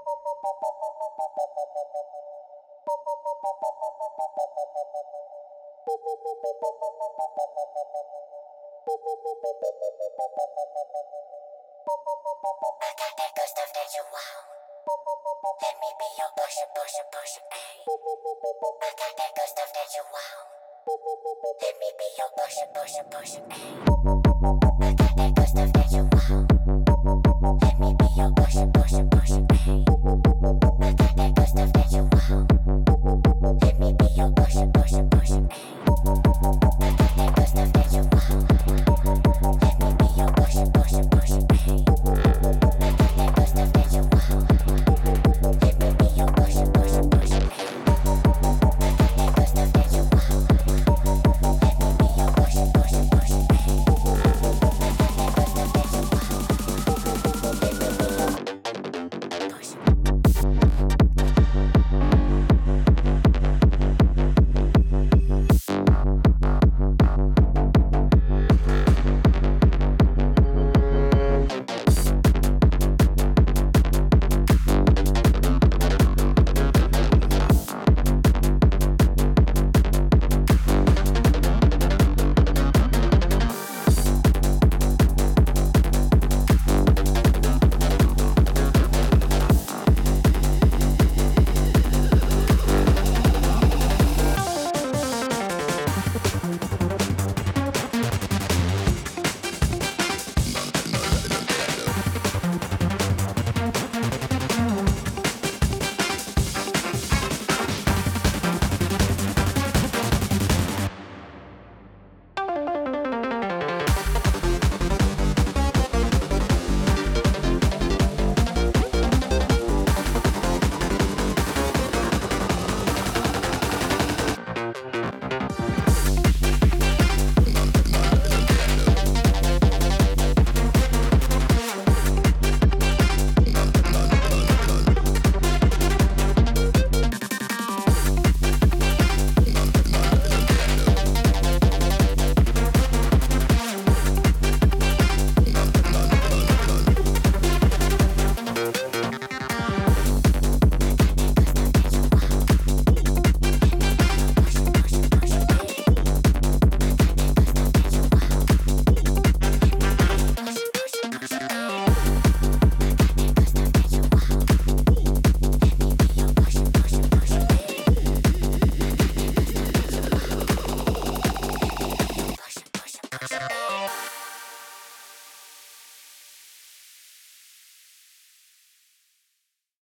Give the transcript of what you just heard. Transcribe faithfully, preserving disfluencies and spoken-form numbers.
I got that good stuff that you want. Let me be your pusher, pusher, pusher, ayy. I got that good stuff that you want. Let me be your pusher, pusher, pusher, ayy. I got that good stuff that you want. Let me be your pusher, pusher, pusher.